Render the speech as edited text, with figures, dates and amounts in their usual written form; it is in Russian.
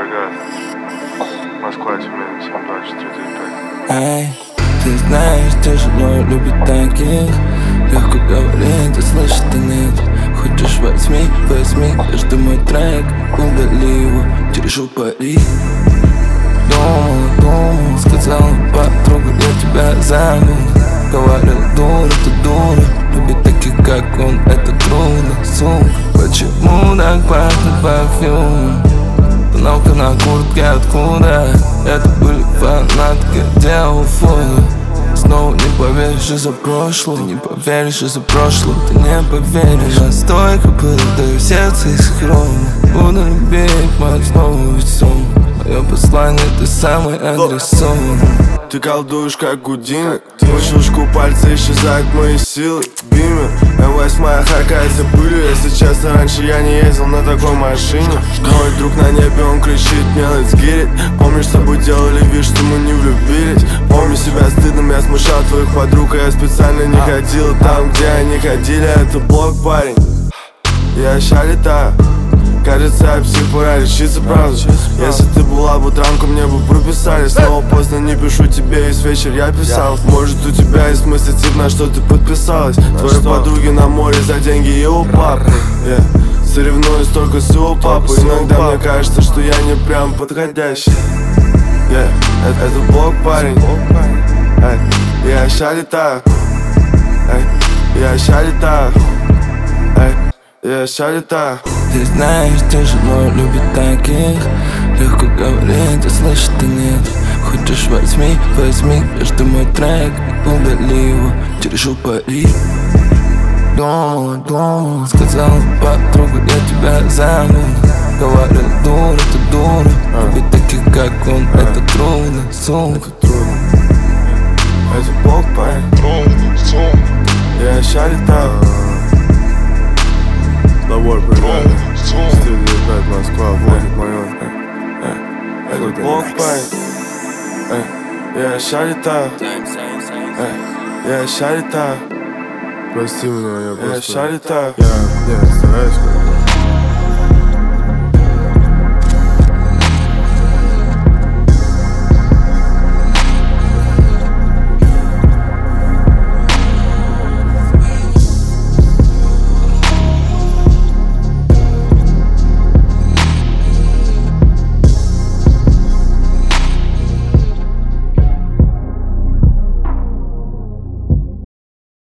Волгоград, Москва, Тюмень, 72495. Эй, ты знаешь, тяжело любить таких. Легко говорить, а слышать-то нет. Хочешь возьми, каждый мой трек. Удали его, держу пари. Думала, сказала подруга, я тебя забыл. Говорил, дура, ты дура. Любить таких, как он, это трудно, сука. Почему так пахнет парфюм? Тоналка на куртке, откуда? Это были фанатки, делал фото. Снова не поверишь из-за прошлого. Ты не поверишь из-за прошлого, ты не поверишь. Я стойко передаю сердце из хрома. Буду любить мою снова весом. Мое послание, ты самый адресован. Ты колдуешь как Гудини. По щелчку пальца исчезают мои силы. Бимер, М8 харкается пылью. Если честно, раньше я не ездил на такой машине. Мой друг на небе, он кричит мне let's get it. Помнишь, с тобой делали вид, что мы не влюбились. Помню себя стыдным, я смущал твоих подруг. А я специально не ходил там, где они ходили. Это блог, парень. Я ща летаю. Кажется, я псих, пора лечиться, правда. Если ты была бы транку, мне бы прописали. Снова поздно, не пишу тебе, весь вечер я писал. Может, у тебя есть мысли, тип, на что ты подписалась. Твои подруги на море за деньги его папы. Соревнуюсь только с его папой. Иногда мне кажется, что я не прям подходящий. Это блог, парень. Я ща летаю. Я ща летаю. Я ща летаю. Ты знаешь, тяжело любить таких. Легко говорить, а слышать-то нет. Хочешь возьми, каждый мой трек. Удали его, держу пари. Думала, сказала подруга, я тебя забыл. Говорил, дура, ты дура. Любить таких, как он, это трудно, сука. Это блог, парень. Я ща летаю. Лавор, привет. Студия 5, Москва, Владик Майор. Это блог, парень. Я ща летаю. Я ща летаю. Прости меня, я просто... Я ща летаю. Я стараюсь,